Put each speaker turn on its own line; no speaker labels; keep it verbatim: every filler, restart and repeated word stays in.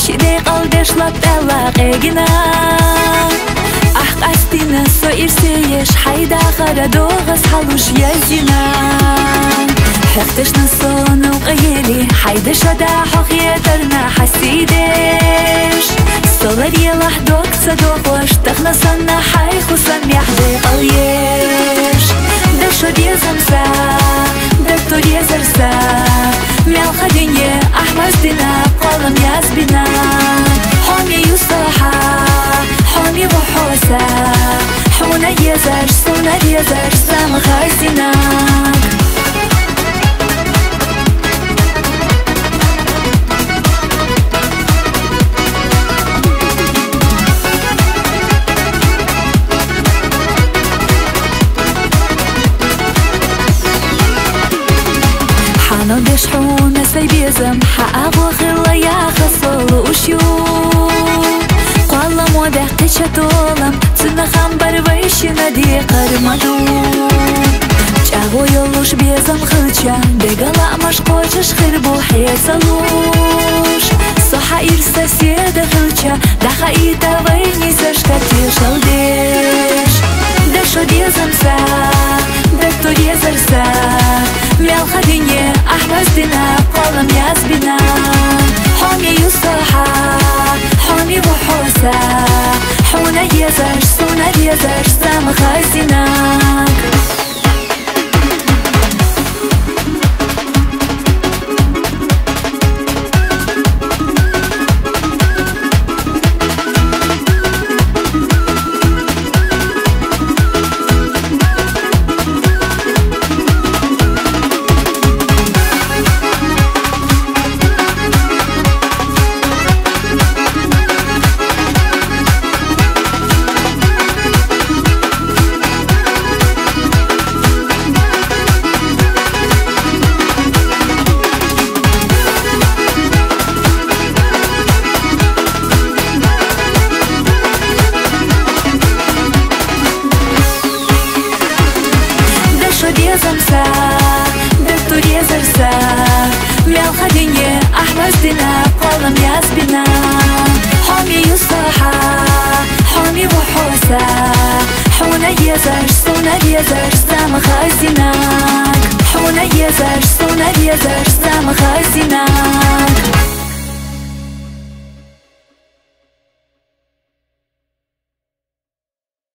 Шидей қалдешлап әлақ егіна Ақ астина со ирсееш Хайда қарадоғыз халуш язина Хектешна сону қиели Хайда шада хоқиетарна хасидеш Солар елах докца доғош Тахна санна хай хусан мяхде қалеш Да шод езамса Да тур езарса Мял хадинье Ахмаздина Қолым язбина Хоми юстаха Хоми вахоса Хуна езаш Суна езаш Сам хазинак حانو دشحون سيبيزم حقاق وخلا يا خصول وشيو قوالا موده قشتولم تنا خمبر ويشنا دي قرمدو جاغو يولوش بيزم خلچا بيغالا مشقوشش خربو حيسالوش صحا إرسا سيدا خلچا دخا إيتا ويني زشكتي شلدش دشو ديزمسا دكتور يزرسا ميال خديني أحمزدنا قولم يزبنا حومي يصحى حومي وحوسا حونا يزرش سونا يزرش سام خزيناك يزمسا دكتور يزرسا ميال خديني أحمزدنا قولم يزبنا حومي يصحى حومي وحوسا حونا يزرش سونا يزرش سام خزيناك حونا يزرش سونا يزرش سام خزيناك